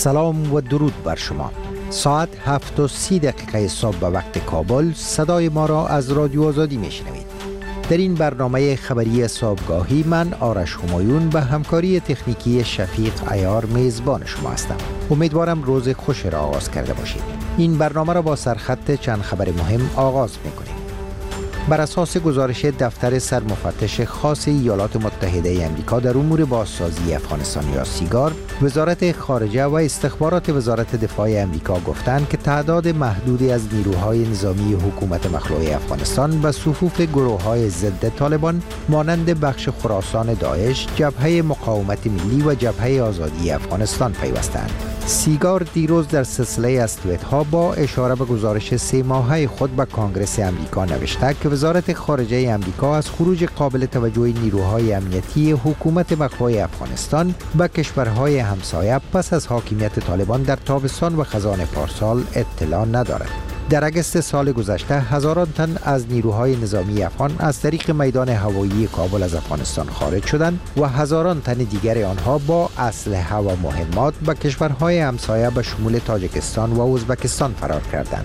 سلام و درود بر شما. ساعت 7:30 صبح به وقت کابل صدای ما را از رادیو آزادی میشنوید. در این برنامه خبری صبحگاهی من آرش همایون به همکاری تکنیکی شفیق عیار میزبان شما هستم. امیدوارم روز خوش را آغاز کرده باشید. این برنامه را با سرخط چند خبر مهم آغاز میکنیم. بر اساس گزارش دفتر سرمفتش خاص ایالات متحده آمریکا در امور بازسازی افغانستان یا سیگار، وزارت خارجه و استخبارات وزارت دفاع آمریکا گفتند که تعداد محدودی از نیروهای نظامی حکومت مخلوع افغانستان به صفوف گروه‌های ضد طالبان مانند بخش خراسان داعش، جبهه مقاومت ملی و جبهه آزادی افغانستان پیوستند. سیگار دیروز در سلسله از توییت‌ها با اشاره به گزارش 3 ماهه خود به کانگرس آمریکا نوشته که وزارت خارجه آمریکا از خروج قابل توجه نیروهای امنیتی حکومت مخلوع افغانستان به کشورهای همسایه پس از حاکمیت طالبان در تابستان و خزان پارسال اطلاع ندارد. در اگست سال گذشته هزاران تن از نیروهای نظامی افغان از طریق میدان هوایی کابل از افغانستان خارج شدند و هزاران تن دیگر آنها با اسلحه و مهمات به کشورهای همسایه به شمول تاجیکستان و ازبکستان فرار کردند.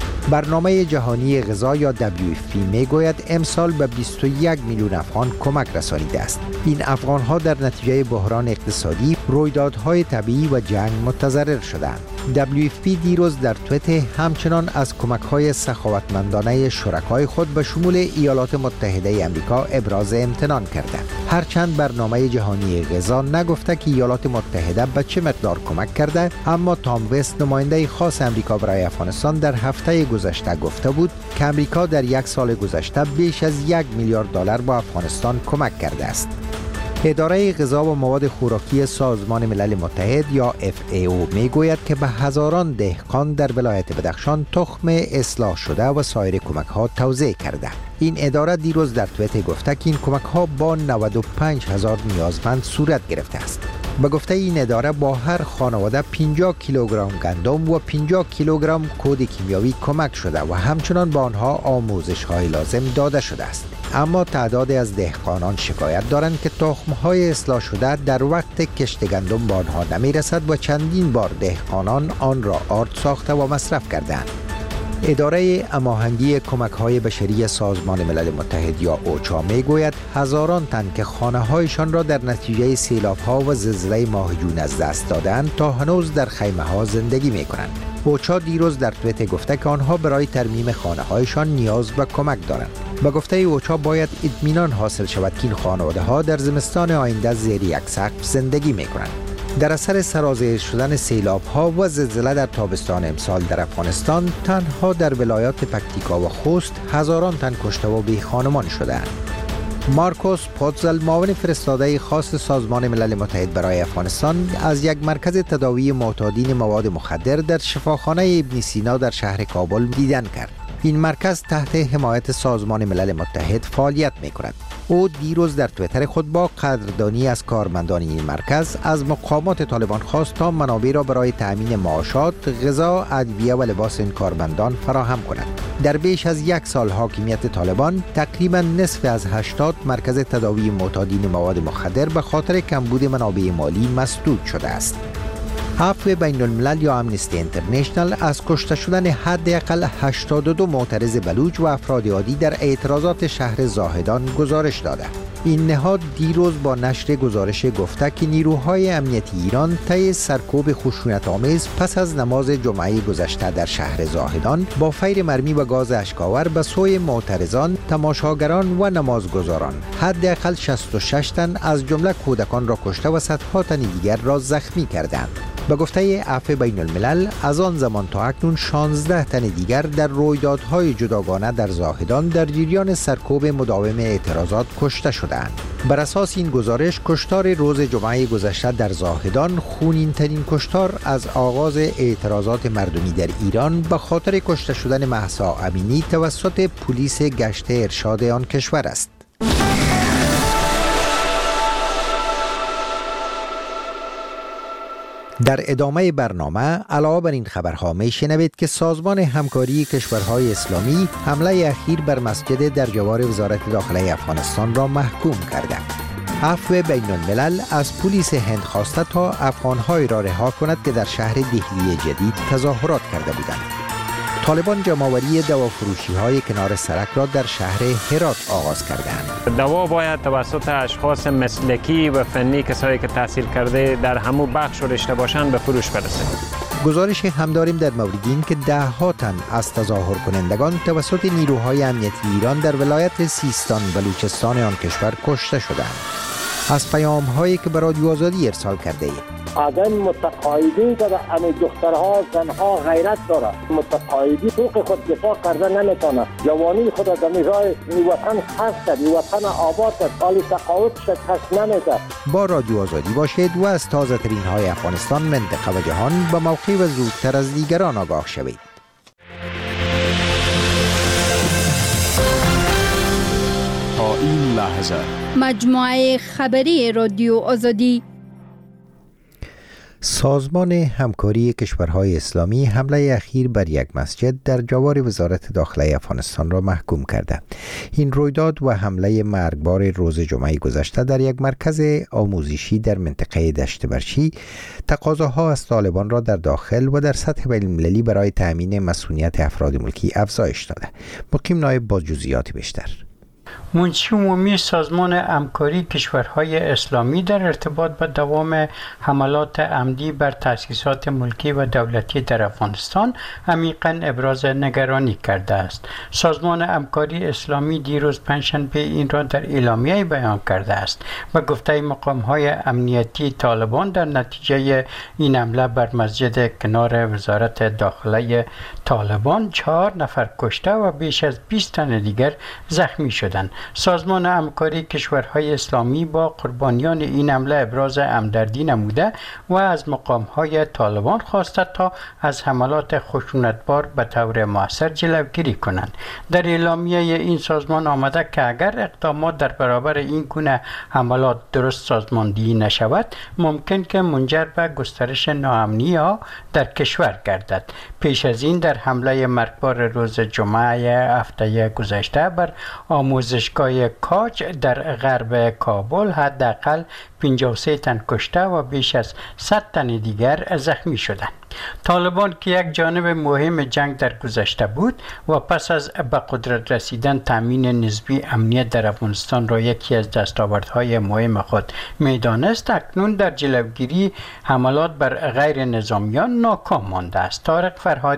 برنامه جهانی غذا یا WFP میگوید امسال به 21 میلیون افغان کمک رسانیده است. این افغانها در نتیجه بحران اقتصادی، رویدادهای طبیعی و جنگ متضرر شدند. WFP دیروز در توییت همچنان از کمک‌های سخاوتمندانه شرکای خود به شمول ایالات متحده آمریکا ابراز امتنان کرده. هرچند برنامه جهانی غذا نگفته که ایالات متحده به چه مقدار کمک کرده، اما تام وست نماینده خاص آمریکا برای افغانستان در هفته گذشته گفته بود که آمریکا در یک سال گذشته بیش از 1 میلیارد دلار به افغانستان کمک کرده است. اداره غذا و مواد خوراکی سازمان ملل متحد یا FAO میگوید که به هزاران دهقان در ولایت بدخشان تخم اصلاح شده و سایر کمک‌ها توزیع کرده. این اداره دیروز در توییت گفته که این کمک‌ها با 95,000 نیازمند صورت گرفته است. به گفته این اداره با هر خانواده 50 کیلوگرم گندم و 50 کیلوگرم کود کیمیاوی کمک شده و همچنان به آنها آموزش‌های لازم داده شده است. اما تعدادی از دهقانان شکایت دارند که تخم‌های اصلاح شده در وقت کشت گندم به آنها نمی‌رسد و چندین بار دهقانان آن را آرد ساخته و مصرف کردند. اداره هماهنگی کمک‌های بشری سازمان ملل متحد یا اوچا میگوید هزاران تن که خانه‌هایشان را در نتیجه سیلاب‌ها و زلزله ماه جون از دست دادند تا هنوز در خیمه‌ها زندگی می‌کنند. اوچا دیروز در توییت گفته که آنها برای ترمیم خانه‌هایشان نیاز به کمک دارند. به گفته اوچا باید اطمینان حاصل شود که این خانواده‌ها در زمستان آینده زیر یک سقف زندگی می‌کنند. در اثر سرازیر شدن سیلاب‌ها و زلزله در تابستان امسال در افغانستان تنها در ولایات پکتیکا و خوست هزاران تن کشته و بی‌خانمان شدند. مارکوس پوتزل معاون فرستاده خاص سازمان ملل متحد برای افغانستان از یک مرکز تداوی معتادین مواد مخدر در شفاخانه ابن سینا در شهر کابل دیدن کرد. این مرکز تحت حمایت سازمان ملل متحد فعالیت می‌کند. او دیروز در توییتر خود با قدردانی از کارمندان این مرکز از مقامات طالبان خواست تا منابع را برای تأمین معاشات، غذا، ادویه و لباس این کارمندان فراهم کند. در بیش از یک سال حاکمیت طالبان تقریبا نصف از 80 مرکز تداوی معتادین مواد مخدر به خاطر کمبود منابع مالی مسدود شده است. عفو بین الملل یا امنستی اینترنشنال از کشته شدن حداقل 82 معترض بلوچ و افراد عادی در اعتراضات شهر زاهدان گزارش داده. این نهاد دیروز با نشر گزارش گفته که نیروهای امنیتی ایران طی سرکوب خشونت‌آمیز پس از نماز جمعه گذشته در شهر زاهدان با فیر مرمی و گاز اشک‌آور به سوی معترضان، تماشاگران و نمازگزاران حداقل 66 تن از جمله کودکان را کشته و صدها تن دیگر را زخمی کردند. به گفته عفو بین الملل از آن زمان تا اکنون 16 تن دیگر در رویدادهای جداگانه در زاهدان در جریان سرکوب مداوم اعتراضات کشته شدند. بر اساس این گزارش کشتار روز جمعه گذشته در زاهدان خونین ترین کشتار از آغاز اعتراضات مردمی در ایران به خاطر کشته شدن مهسا امینی توسط پلیس گشت ارشاد آن کشور است. در ادامه برنامه علاوه بر این خبرها میشنوید که سازمان همکاری کشورهای اسلامی حمله اخیر بر مسجد در جوار وزارت داخله افغانستان را محکوم کرده. عفو بین الملل از پلیس هند خواسته تا افغان‌های را رها کند که در شهر دهلی جدید تظاهرات کرده بودند. طالبان جمع‌آوری دوافروشی‌های کنار سرک را در شهر هرات آغاز کردند. دوا باید توسط اشخاص مسلکی و فنی، کسایی که تحصیل کرده در همون بخش و رشته باشند، به فروش برسه. گزارش هم داریم در مورد این که ده‌ها تن از تظاهر کنندگان توسط نیروهای امنیتی ایران در ولایت سیستان بلوچستان آن کشور کشته شدند. از پیام‌هایی که به رادیو آزادی ارسال کرده اید. آدم متقاعدی که همه دخترها زنها غیرت داره، متقاعدی حقوق خود دفاع کرده نمیتونه، جوانی خود در راه وطن خرج کرد، وطن آباد کرد، حال تقاعد شکست نمیده. با رادیو آزادی باشید و از تازه ترین های افغانستان، منطقه و جهان به موقع و زودتر از دیگران آگاه شوید. تا این لحظه مجموعه خبری رادیو آزادی. سازمان همکاری کشورهای اسلامی حمله اخیر بر یک مسجد در جوار وزارت داخله افغانستان را محکوم کرده. این رویداد و حمله مرگبار روز جمعه گذشته در یک مرکز آموزشی در منطقه دشت برچی تقاضاها از طالبان را در داخل و در سطح بین‌المللی برای تأمین مسئولیت افراد ملکی افزایش داده. مقیم نایب با جزئیات بیشتر. منشی عمومی سازمان همکاری کشورهای اسلامی در ارتباط با دوام حملات عمدی بر تأسیسات ملکی و دولتی در افغانستان عمیقاً ابراز نگرانی کرده است. سازمان همکاری اسلامی دیروز پنجشنبه این را در اعلامیه بیان کرده است و گفته مقام‌های امنیتی طالبان در نتیجه این حمله بر مسجد کنار وزارت داخله طالبان 4 نفر کشته و بیش از 20 تن دیگر زخمی شدند. سازمان همکاری کشورهای اسلامی با قربانیان این حمله ابراز همدردی نموده و از مقام‌های طالبان خواسته تا از حملات خشونتبار به طور مؤثر جلوگیری کنند. در اعلامیه این سازمان آمده که اگر اقدامات در برابر این گونه حملات درست سازماندهی نشود، ممکن که منجر به گسترش ناامنی‌ها در کشور گردد. پیش از این در حمله مرگبار روز جمعه هفته گذشته بر آموزشگاه کاج در غرب کابل حداقل 53 تن کشته و بیش از 100 تن دیگر زخمی شدند. طالبان که یک جانب مهم جنگ در گذشته بود و پس از به قدرت رسیدن تامین نسبی امنیت در افغانستان را یکی از دستاوردهای مهم خود می‌دانست، اکنون در جلوگیری حملات بر غیر نظامیان ناکام مانده است. طارق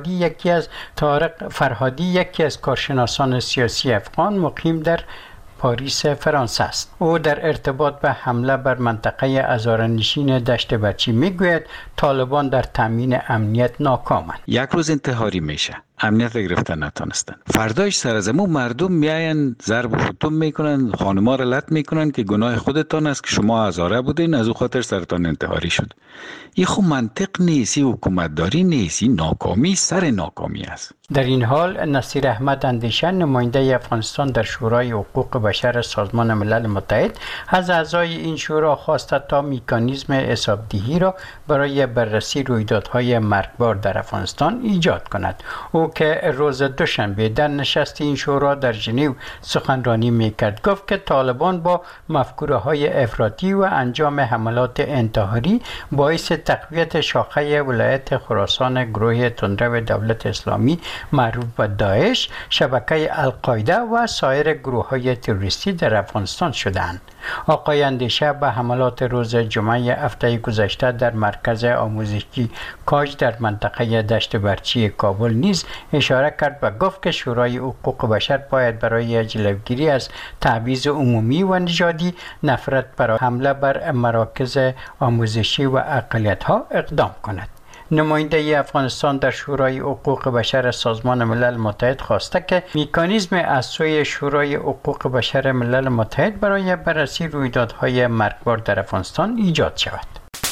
فرهادی یکی از کارشناسان سیاسی افغان مقیم در پاریس فرانسه است. او در ارتباط به حمله بر منطقه هزاره‌نشین دشت برچی میگوید طالبان در تامین امنیت ناکامند. یک روز انتحاری میشه، امنیت گرفتن نتونستن، فرداش سر از امو مردم میاین ضرب و شتم میکنن، خانما را لط میکنن که گناه خودتان است که شما هزاره بودین، از او خاطر سرتان انتحاری شد. این خب منطق نیست، حکومتداری نیست، ناکامی سر ناکامی است. در این حال نصیر احمد اندیشه، نماینده افغانستان در شورای حقوق بشر سازمان ملل متحد، از اعضای این شورا خواسته تا مکانیزم حسابدهی را برای بررسی رویدادهای مرگبار در افغانستان ایجاد کند. او که روز دوشنبه در نشست این شورا در ژنو سخنرانی میکرد، گفت که طالبان با مفکوره‌های افراطی و انجام حملات انتحاری باعث تقویت شاخه ولایت خراسان گروه تندرو دولت اسلامی معروف به داعش، شبکه القاعده و سایر گروه‌های تروریستی در افغانستان شدند. آقای اندیشه به حملات روز جمعه هفته گذشته در مرکز آموزشی کاج در منطقه دشت برچی کابل نیز اشاره کرد و گفت که شورای حقوق بشر باید برای جلوگیری از تبعیض عمومی و نژادی، نفرت برای حمله بر مراکز آموزشی و اقلیت‌ها اقدام کند. نماینده افغانستان در شورای حقوق بشر سازمان ملل متحد خواسته که مکانیزم از سوی شورای حقوق بشر ملل متحد برای بررسی رویدادهای مرگبار در افغانستان ایجاد شود.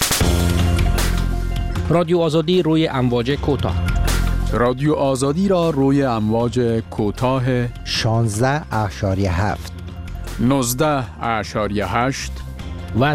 رادیو آزادی روی امواج کوتاه. رادیو آزادی را روی امواج کوتاه 16.7 19.8 و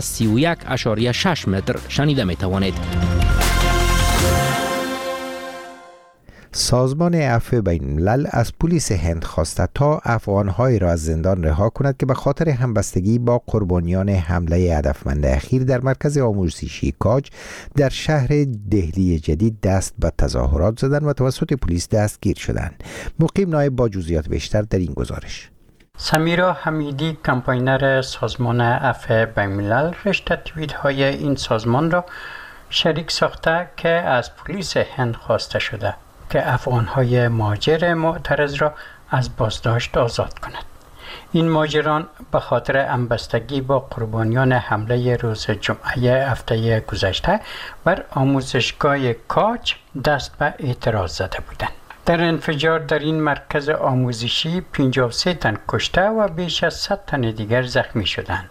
31.6 متر شنیده می توانید. سازمان عفو بین الملل از پلیس هند خواسته تا افغان‌های را از زندان رها کند که به خاطر همبستگی با قربانیان حمله هدفمند اخیر در مرکز آموزشی کاج در شهر دهلی جدید دست به تظاهرات زدند و توسط پلیس دستگیر شدند. مقیم نایب با جزئیات بیشتر در این گزارش. سمیرا حمیدی، کمپاینر سازمان عفو بین الملل، رشته توییت‌های این سازمان را شریک ساخته که از پلیس هند خواسته شده که افغان‌های مهاجر معترض را از بازداشت آزاد کند. این مهاجران به خاطر همبستگی با قربانیان حمله روز جمعه هفته گذشته بر آموزشگاه کاج دست به اعتراض زده بودند. در انفجار در این مرکز آموزشی 53 تن کشته و بیش از 100 تن دیگر زخمی شدند.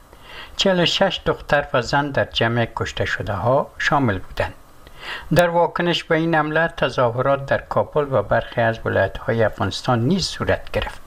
46 دختر و زن در جمع کشته شده ها شامل بودند. در واکنش به این حمله تظاهرات در کابل و برخی از ولایت‌های افغانستان نیز صورت گرفت.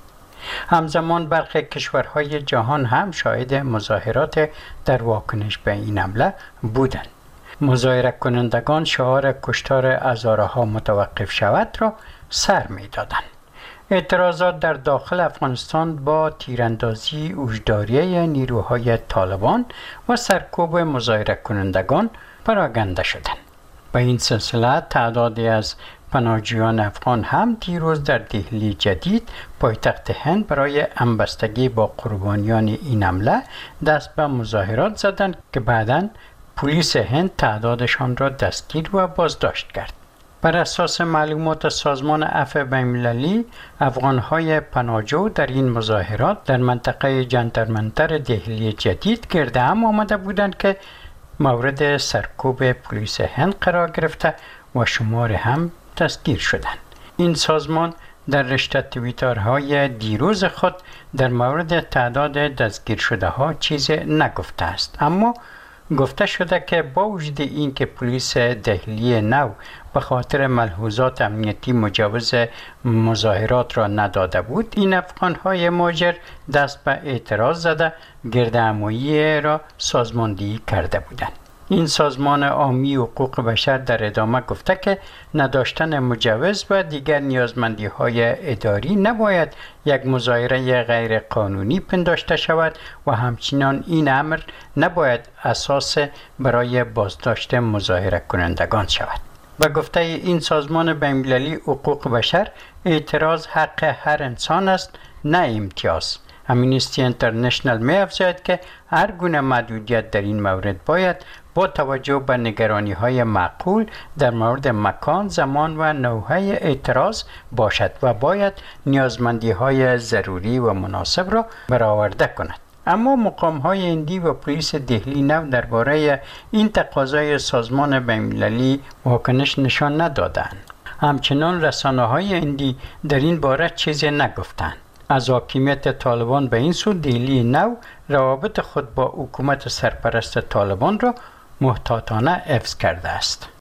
همزمان برخی کشورهای جهان هم شاهد مظاهرات در واکنش به این حمله بودند. مظاهره کنندگان شعار کشتار هزارها متوقف شود را سر می‌دادند. اعتراضات در داخل افغانستان با تیراندازی هوشداری نیروهای طالبان و سرکوب مظاهره کنندگان پراکنده شدند. با این سلسله تعدادی از پناهجویان افغان هم دیروز در دهلی جدید پایتخت هند برای همبستگی با قربانیان این حمله دست به مظاهرات زدند که بعداً پلیس هند تعدادشان را دستگیر و بازداشت کرد. بر اساس معلومات سازمان عفو بین المللی، افغان‌های پناهجو در این مظاهرات در منطقه جنتر منتر دهلی جدید گرد هم آمده بودند که مورد سرکوب پلیس هند قرار گرفته و شمار هم دستگیر شدند. این سازمان در رشته توییترهای دیروز خود در مورد تعداد دستگیر شده ها چیزی نگفته است، اما گفته شده که با وجود این که پلیس دهلی نو به خاطر ملحوظات امنیتی مجوز مظاهرات را نداده بود، این افغان‌های مهاجر دست به اعتراض زده گردهمایی را سازماندهی کرده بودند. این سازمان عامی حقوق بشر در ادامه گفته که نداشتن مجوز و دیگر نیازمندی‌های اداری نباید یک مظاهره غیر قانونی پنداشته شود و همچنین این امر نباید اساس برای بازداشت مظاهره کنندگان شود. به گفته این سازمان بین‌المللی حقوق بشر، اعتراض حق هر انسان است، نه امتیاز. امنیستی اینترنشنال می افزاید که هر گونه محدودیت در این مورد باید با توجه به نگرانی‌های معقول در مورد مکان، زمان و نوع اعتراض باشد و باید نیازمندی‌های ضروری و مناسب را برآورده کند. اما مقام‌های هندی و پلیس دهلی نو درباره این تقاضای سازمان بین‌المللی واکنش نشان ندادند. همچنان رسانه‌های هندی در این باره چیزی نگفتند. از حاکمیت طالبان به این سو دهلی نو روابط خود با حکومت سرپرست طالبان را محتاطانه حفظ کرده است.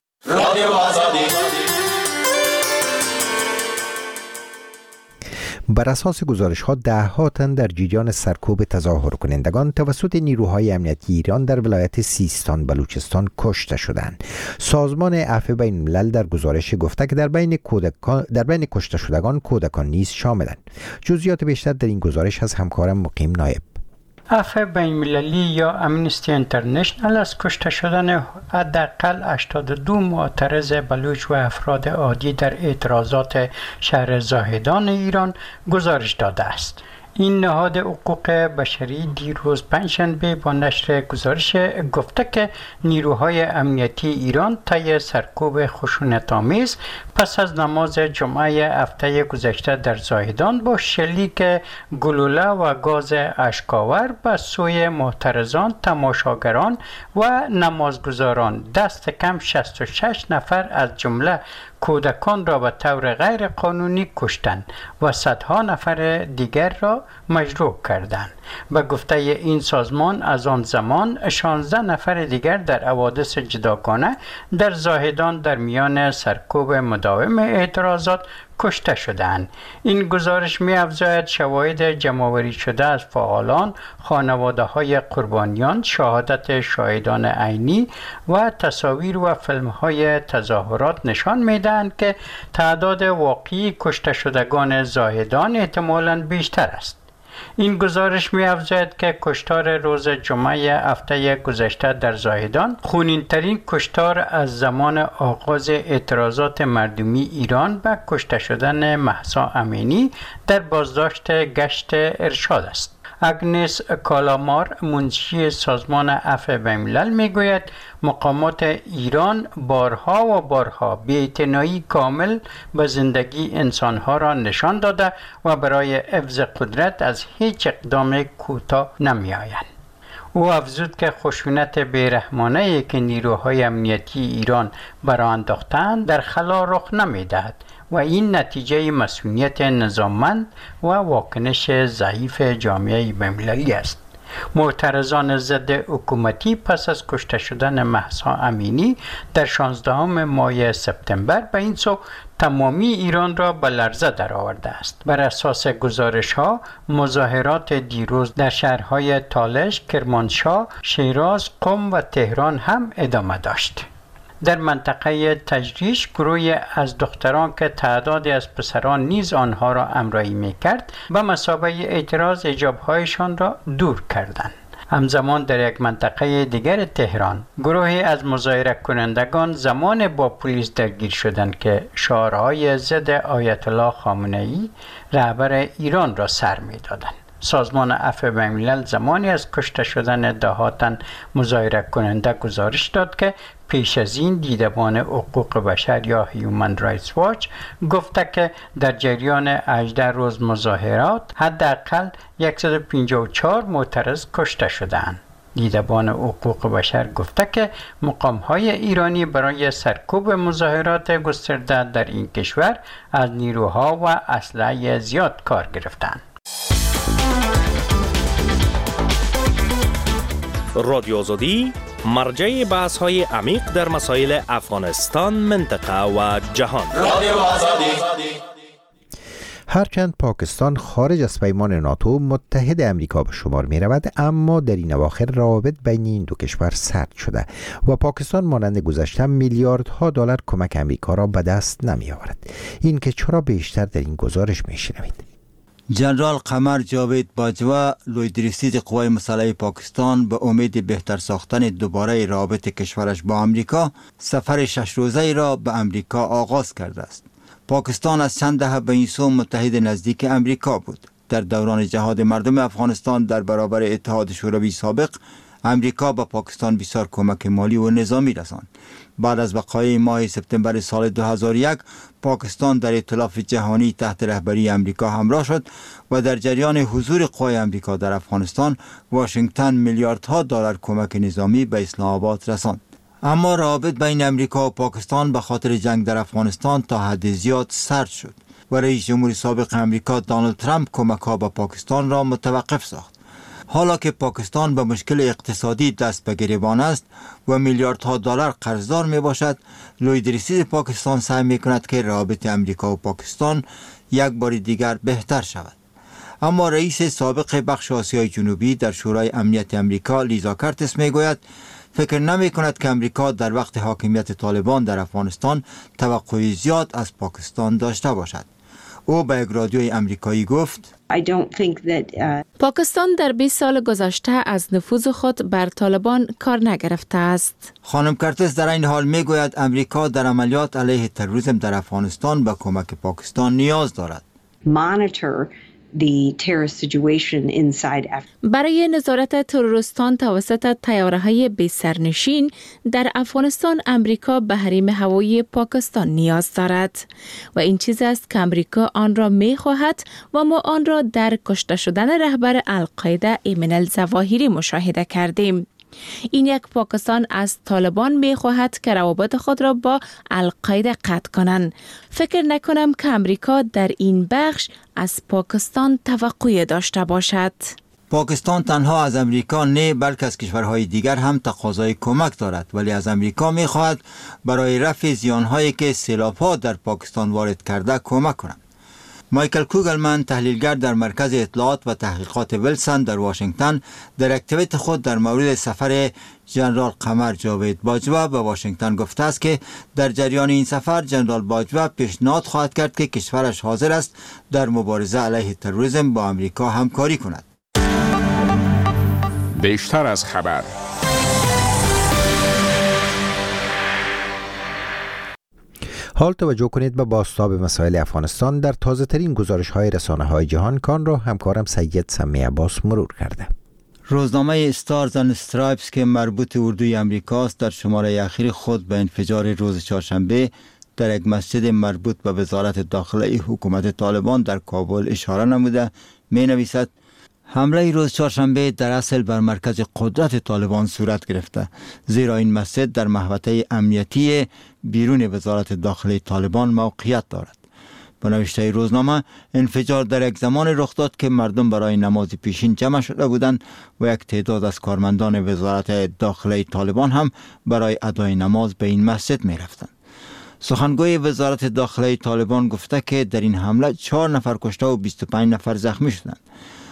بر اساس گزارش‌ها ده‌ها تن در جریان سرکوب تظاهر کنندگان توسط نیروهای امنیتی ایران در ولایت سیستان بلوچستان کشته شدند. سازمان عفو بین الملل در گزارش گفته که در بین کشته شدگان کودکان نیز شاملند. جزئیات بیشتر در این گزارش از همکارم مقیم نایب. عفو بین المللی یا امنیستی اینترنشنال از کشته شدن حداقل 82 معترض بلوچ و افراد عادی در اعتراضات شهر زاهدان ایران گزارش داده است. این نهاد حقوق بشری دیروز پنجشنبه با نشر گزارش گفته که نیروهای امنیتی ایران طی سرکوب خشونت‌آمیز پس از نماز جمعه هفته گذشته در زاهدان با شلیک گلوله و گاز اشک‌آور به سوی معترضان، تماشاگران و نمازگزاران دست کم 66 نفر از جمله کودکان را به طور غیر قانونی کشتند و صدها نفر دیگر را مجروح کردند. به گفته این سازمان از آن زمان 16 نفر دیگر در حوادث جداگانه در زاهدان در میان سرکوب مداوم اعتراضات کشته شدند. این گزارش می‌افزاید شواهد جمع‌آوری شده از فعالان، خانواده‌های قربانیان، شهادت شاهدان عینی و تصاویر و فیلم‌های تظاهرات نشان می‌دهند که تعداد واقعی کشته شدگان زاهدان احتمالاً بیشتر است. این گزارش می‌افزاید که کشتار روز جمعه هفته گذشته در زاهدان خونین‌ترین کشتار از زمان آغاز اعتراضات مردمی ایران به کشته شدن مهسا امینی در بازداشت گشت ارشاد است. اگنس کالامار، منشی سازمان عفو بین‌الملل، میگوید مقامات ایران بارها و بارها بی‌اعتنایی کامل به زندگی انسانها را نشان داده و برای حفظ قدرت از هیچ اقدام کوتاه نمی‌آیند. او افزود که خشونت بیرحمانه‌ای که نیروهای امنیتی ایران بر آن انداخته‌اند در خلا رخ نمی‌دهد و این نتیجه مسئولیت نظاممند و واکنش ضعیف جامعه بین‌المللی است. معترضان ضد حکومتی پس از کشته شدن مهسا امینی در 16 ماه سپتامبر به این سو تمامی ایران را به لرزه درآورده است. بر اساس گزارش‌ها، مظاهرات دیروز در شهرهای تالش، کرمانشاه، شیراز، قم و تهران هم ادامه داشت. در منطقه تجریش گروهی از دختران که تعدادی از پسران نیز آنها را همراهی می‌کرد به مثابه اعتراض حجاب‌هایشان را دور کردند. همزمان در یک منطقه دیگر تهران گروهی از مظاهره کنندگان زمان با پلیس درگیر شدند که شعارهای ضد آیت الله خامنه‌ای رهبر ایران را سر می‌دادند. سازمان عفو بین‌الملل زمانی از کشته شدن دهاتن مظاهره کننده گزارش داد که پیش از این دیدبان حقوق بشر یا هیومن رایتس واچ گفته که در جریان 18 روز مظاهرات حداقل 154 معترض کشته شدند. دیدبان حقوق بشر گفته که مقام‌های ایرانی برای سرکوب مظاهرات گسترده در این کشور از نیروها و اسلحه زیاد کار گرفتند. رادیو آزادی مرجع بحث‌های عمیق در مسائل افغانستان، منطقه و جهان. رادیو آزادی. هرچند پاکستان خارج از پیمان ناتو متحد امریکا به شمار می رود، اما در این اواخر روابط بین این دو کشور سرد شده و پاکستان مانند گذشته میلیاردها دلار کمک امریکا را به دست نمی آورد. این که چرا بیشتر در این گزارش می شنوید. جنرال قمر جاوید باجوا، لویدرسید قوای مسلح پاکستان، به امید بهتر ساختن دوباره روابط کشورش با امریکا سفر 6 روزه را به امریکا آغاز کرده است. پاکستان از چند دهه به این سو متحد نزدیک امریکا بود. در دوران جهاد مردم افغانستان در برابر اتحاد شوروی سابق، امریکا به پاکستان بسیار کمک مالی و نظامی رساند. بعد از وقایع ماه سپتامبر سال 2001 پاکستان در ائتلاف جهانی تحت رهبری امریکا همراه شد و در جریان حضور قوای امریکا در افغانستان واشنگتن میلیاردها دلار کمک نظامی به اسلام آباد رساند. اما روابط بین امریکا و پاکستان به خاطر جنگ در افغانستان تا حد زیاد سرد شد و رئیس جمهور سابق امریکا دونالد ترامپ کمک‌ها به پاکستان را متوقف ساخت. حالا که پاکستان به مشکل اقتصادی دست به گریبان است و میلیاردها دلار قرضدار می باشد، لویدرسید پاکستان سعی می کند که روابط امریکا و پاکستان یک بار دیگر بهتر شود. اما رئیس سابق بخش آسیای جنوبی در شورای امنیت امریکا لیزا کارتس می گوید فکر نمی کند که امریکا در وقت حاکمیت طالبان در افغانستان توقع زیاد از پاکستان داشته باشد. او به یک رادیوی امریکایی گفت پاکستان در 20 سال گذشته از نفوذ خود بر طالبان کار نگرفته است. خانم کارتس در این حال می گوید امریکا در عملیات علیه تروریسم در افغانستان به کمک پاکستان نیاز دارد. برای نظارت تروریستان توسط طیاره‌های بی سرنشین در افغانستان امریکا به حریم هوایی پاکستان نیاز دارد و این چیز است که امریکا آن را می‌خواهد و ما آن را در کشته شدن رهبر القاعده ایمن الظواهری مشاهده کردیم. این یک پاکستان از طالبان می خواهد که روابط خود را با القاعده قطع کنند. فکر نکنم که امریکا در این بخش از پاکستان توقع داشته باشد. پاکستان تنها از امریکا نه بلکه از کشورهای دیگر هم تقاضای کمک دارد، ولی از امریکا می‌خواهد برای رفع زیان‌هایی که سیلاب‌ها در پاکستان وارد کرده کمک کند. مایکل کوگلمن، تحلیلگر در مرکز اطلاعات و تحقیقات ویلسون در واشنگتن، در اکتیویت خود در مورد سفر جنرال قمر جاوید باجوه به واشنگتن گفته است که در جریان این سفر جنرال باجوه پیشنهاد خواهد کرد که کشورش حاضر است در مبارزه علیه تروریسم با امریکا همکاری کند. بیشتر از خبر. حال توجه کنید به بازتاب مسائل افغانستان در تازه ترین گزارش های رسانه های جهان. کان را همکارم سید سمی عباس مرور کرده. روزنامه استارز اند استرایپس که مربوط اردوی امریکاست در شماره اخیر خود به انفجار روز چهارشنبه در یک مسجد مربوط به وزارت داخله حکومت طالبان در کابل اشاره نموده می نویسد: حمله روز چهارشنبه در اصل بر مرکز قدرت طالبان صورت گرفته، زیرا این مسجد در محوطه امنیتی بیرون وزارت داخله طالبان موقعیت دارد. با نوشته روزنامه، انفجار در یک زمان رخ داد که مردم برای نماز پیشین جمع شده بودند و یک تعداد از کارمندان وزارت داخله طالبان هم برای ادای نماز به این مسجد می رفتند. سخنگوی وزارت داخله طالبان گفته که در این حمله 4 نفر کشته و 25 نفر زخمی شدند.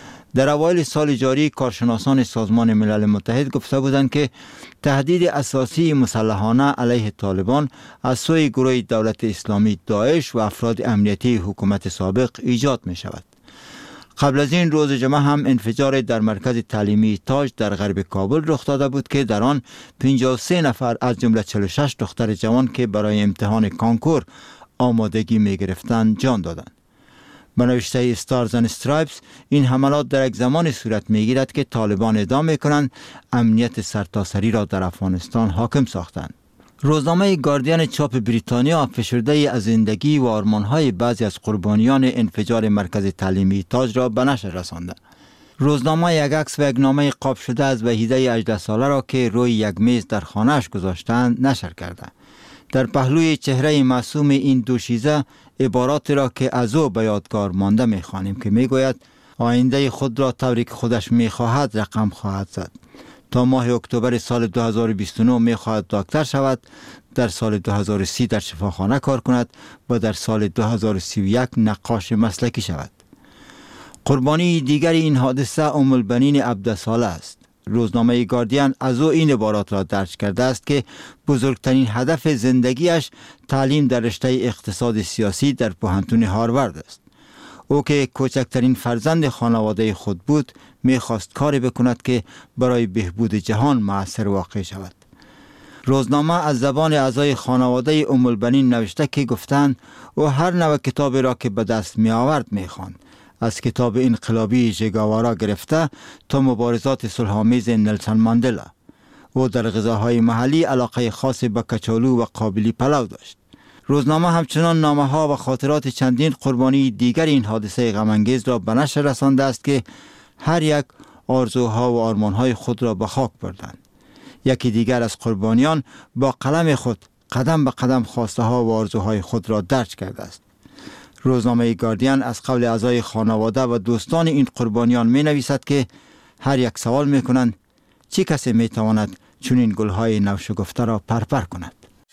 در اوایل سال جاری کارشناسان سازمان ملل متحد گفته بودند که تهدید اساسی مسلحانه علیه طالبان از سوی گروه دولت اسلامی داعش و افراد امنیتی حکومت سابق ایجاد می شود. قبل از این روز جمعه هم انفجار در مرکز تعلیمی تاج در غرب کابل رخ داده بود که در آن 53 نفر از جمله 46 دختر جوان که برای امتحان کانکور آمادگی می گرفتند جان دادند. به نوشته استارز اند استرایپس، این حملات در یک زمان صورت می گیرد که طالبان ادعا می کنند امنیت سرتاسری را در افغانستان حاکم ساختند. روزنامه گاردین چاپ بریتانیا فشرده از زندگی و آرمانهای بعضی از قربانیان انفجار مرکز تعلیمی تاج را به نشر رسانده. روزنامه یک عکس و یک نامه قاب شده از وحیده 18 ساله را که روی یک میز در خانه‌اش گذاشتند نشر کرده. در پهلوی چهره معصوم این دوشیزه عبارات را که از او به یادگار مانده می‌خوانیم که میگوید: آینده خود را طوری که خودش می‌خواهد رقم خواهد زد. تا ماه اکتبر سال 2029 می‌خواهد دکتر شود، در سال 2030 در شفاخانه کار کند و در سال 2031 نقاش مسلکی شود. قربانی دیگر این حادثه ام البنین عبدالصالح است. روزنامه گاردین از او این عبارات را درج کرده است که بزرگترین هدف زندگیش تعلیم در رشته اقتصاد سیاسی در پوهنتون هاروارد است. او که کوچکترین فرزند خانواده خود بود میخواست کاری بکند که برای بهبود جهان مؤثر واقع شود. روزنامه از زبان اعضای خانواده ام البنین نوشته که گفتند او هر نوع کتابی را که به دست می آورد می خواند، از کتاب انقلابی ژگاوارا گرفته تا مبارزات صلح‌آمیز نلسون ماندلا. او در غذاهای محلی علاقه خاصی به کچالو و قابلی پلو داشت. روزنامه همچنان نامه‌ها و خاطرات چندین قربانی دیگر این حادثه غم‌انگیز را به نشر رسانده است که هر یک آرزوها و آرمان‌های خود را به خاک بردند. یکی دیگر از قربانیان با قلم خود قدم به قدم خواسته‌ها و آرزوهای خود را درج کرده است. روزنامه گاردین از قول اعضای خانواده و دوستان این قربانیان می نویسد که هر یک سوال می کنند: چه کسی می تواند چنین گلهای نوشگفته را پرپر کند؟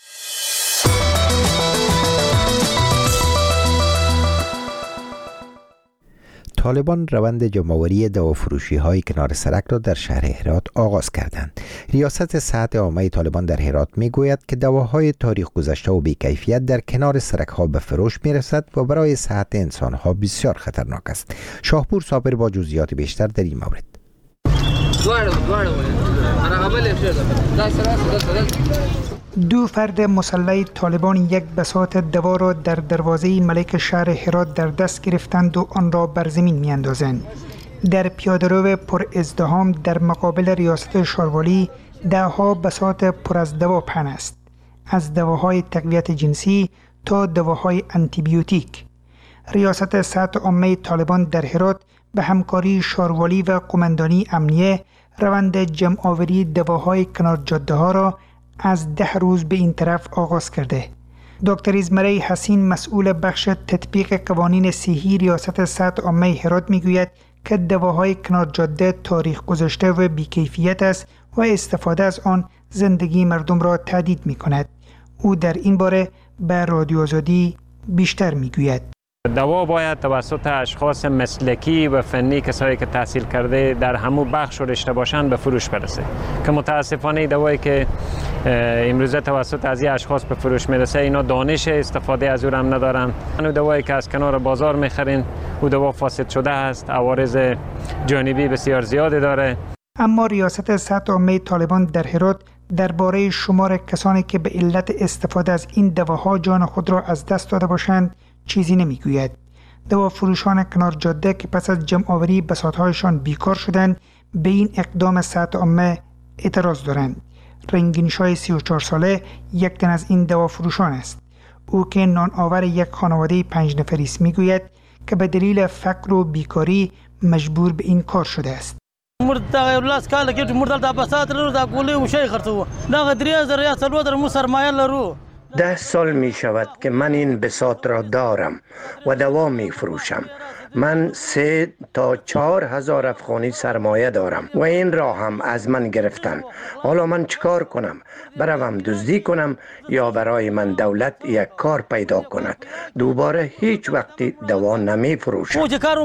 طالبان روند جمع‌آوری دوافروشی های کنار سرک را در شهر هرات آغاز کردند. ریاست صحت عامه طالبان در هرات می گوید که دواهای تاریخ گذشته و بی‌کیفیت در کنار سرک ها به فروش می رسد و برای صحت انسان ها بسیار خطرناک است. شاهپور صابر با جزئیات بیشتر در این مورد. دو فرد مسلح طالبان یک بساط دوا را در دروازه ملک شهر هرات در دست گرفتند و آن را بر زمین می اندازند. در پیاده‌رو پر ازدحام در مقابل ریاست شاروالی دهها بساط پر از دوا پهن است، از دواهای تقویت جنسی تا دواهای آنتیبیوتیک. ریاست صحت عامه طالبان در هرات به همکاری شاروالی و قماندانی امنیه روند جمع‌آوری دواهای کنار جاده ها را از 10 روز به این طرف آغاز کرده. دکتر ازمره حسین مسئول بخش تطبیق قوانین صحی ریاست صحت عامه هرات میگوید که دواهای کنار جاده تاریخ گذشته و بیکیفیت است و استفاده از آن زندگی مردم را تهدید می کند. او در این باره به رادیو آزادی بیشتر می گوید. دوا باید توسط اشخاص مسلکی و فنی، کسایی که تحصیل کرده در همون بخش و رشته باشند، به فروش برسه، که متاسفانه دوایی که امروزه توسط از این اشخاص به فروش میرسه اینا دانش استفاده از اون هم ندارن. اون دوایی که از کنار بازار میخرین او دوا فاسد شده است، عوارض جانبی بسیار زیادی داره. اما ریاست سطح عامه طالبان در هرات درباره شمار کسانی که به علت استفاده از این دواها جان خود را از دست داده باشند چیزی نمیگوید. دوا فروشان کنار جاده که پس از جمع آوری بساطهایشان بیکار شدند به این اقدام سطح عامه اعتراض دارند. رنگینشای 34 ساله یک تن از این دوا فروشان است. او که نان آور یک خانواده 5 نفری است میگوید که به دلیل فقر و بیکاری مجبور به این کار شده است. مرد 10 سال می شود که من این بساط را دارم و دوا می فروشم. من 3 تا 4 هزار افغانی سرمایه دارم و این را هم از من گرفتن. حالا من چیکار کنم؟ بروم دزدی کنم یا برای من دولت یک کار پیدا کند؟ دوباره هیچ وقتی دوا نمی فروشم.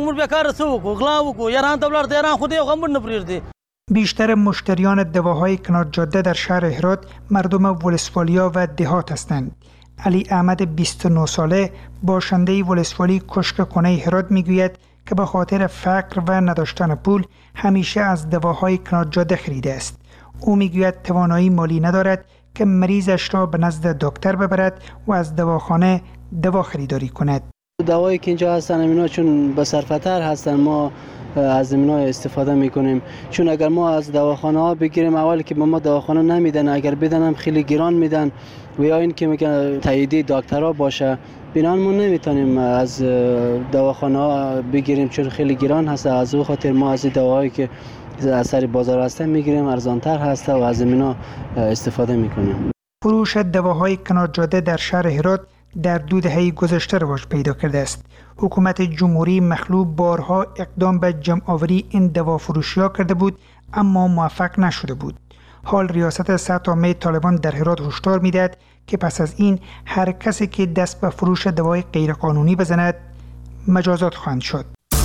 بیشتر مشتریان دواهای کنار جاده در شهر هرات مردم ولسوالیا و دهات هستند. علی احمد 29 ساله باشنده ولسوالی کشک کنه هرات میگوید که به خاطر فقر و نداشتن پول همیشه از دواهای کنار جاده خریده است. او میگوید توانایی مالی ندارد که مریضش را به نزد دکتر ببرد و از دواخانه دوا خریداری کند. دوایی که اینجا هستن اینا چون بصرفه‌تر هستن، ما از اینا استفاده میکنیم. چون اگر ما از دواخانه ها بگیریم، اول که ما دواخانه نمیدن، اگر بدن هم خیلی گران میدن و یا این که میگن تاییدی دکترها باشه، بنان ما نمیتونیم از دواخانه ها بگیریم چون خیلی گران هست. از او خاطر ما از دواهایی که از سر بازار هستن میگیریم، ارزانتر هست و از اینا استفاده میکنیم. فروش دواهای کنار جاده در شهر هرات در 2 دهه گذشته رواج پیدا کرده است. حکومت جمهوری مخلوع بارها اقدام به جمع آوری این دوا فروشی‌ها کرده بود اما موفق نشده بود. حال ریاست سطح عامه طالبان در هرات هشدار می‌دهد که پس از این هر کسی که دست به فروش دوای غیرقانونی بزند مجازات خواهند شد.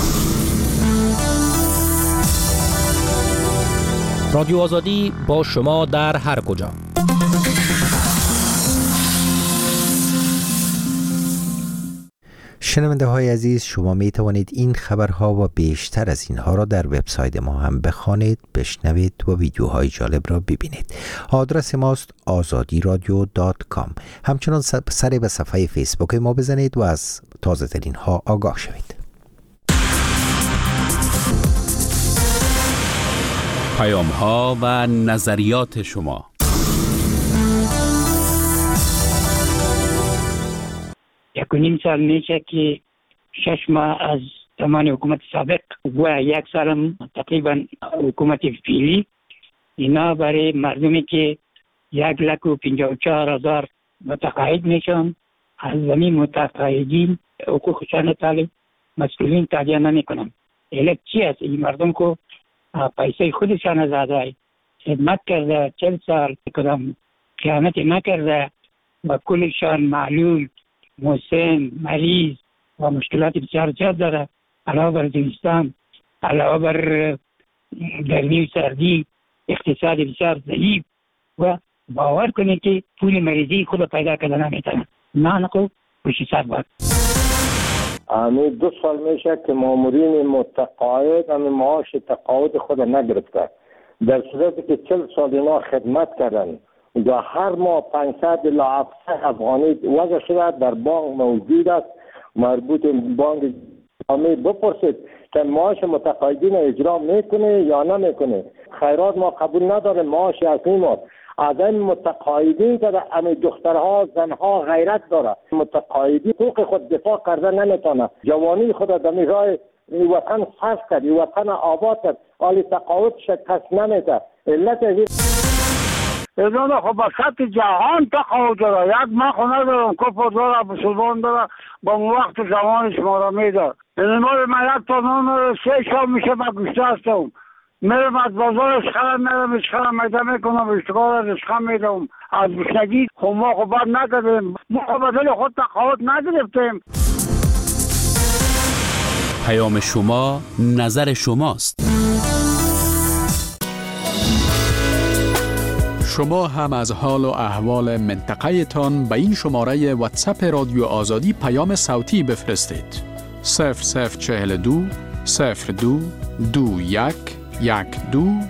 رادیو آزادی با شما در هر کجا. شنونده های عزیز، شما می توانید این خبرها و بیشتر از اینها را در وبسایت ما هم بخوانید، بشنوید و ویدیوهای جالب را ببینید. آدرس ماست azadiradio.com. همچنان سری به صفحه فیسبوک ما بزنید و از تازه ترین ها آگاه شوید. پیام ها و نظریات شما. 1.5 سال میشه که 6 ماه از زمان حکومت سابق و 1 سال تقریبا حکومت فعلی، اینا برای مردمی که 1,54,000 متقاعد میشن، از زمین متقاعدین حقوقشان طالب مسئولین تادیه نمیکنن. علت چی است؟ این مردم که پیسه خودشان زاده خدمت کرده 40 سال، کدام خیانت نکرده و کلشان معلول، مسن، مریض و مشکلات بسیار زیاد داره. علاوه بر زمستان، علاوه بر گرمی و سردی، اقتصاد بسیار ضعیف و باور کنید که پول مریضی خود پیدا کردن نمیتونه. نه نکو پشت سر باید. 2 سال میشه که مامورین متقاعد معاش تقاعد خود نگرفته، در صورتی که 40 سال اینا خدمت کردن و هر ماه 500 الی 700 افغانی وضع شده در بانک موجود است. مربوط بانک جامعه بپرسید که معاش متقاعدین اجرا میکنه یا نمیکنه. خیرات ما قبول نداره، معاش اصلی ما از این متقاعدین که همه دخترها زنها غیرت داره. متقاعدی حقوق خود دفاع کرده نمیتونه، جوانی خود در راه وطن صرف کرد، وطن آباد کرد، حالی تقاعد شکست نمیده. علت اینا خب با سطح جهان تقاعد داره. یک ما خونه دارم که پردار مسلمان داره با وقت زمان شما را میداد. نمار ملت تا نون 3 شام میشه با گوشت هستم. میرم از بازارش خرم میرم اشخرم میده میکنم اشتغال از اشخرم میدم. از گوشنگی خب ما خب بد نکردیم. ما خب بدل خود تقاوت نگرفتیم. پیام شما نظر شماست. شما هم از حال و احوال منطقه تان به این شماره واتساپ رادیو آزادی پیام صوتی بفرستید. 0042 02 21 12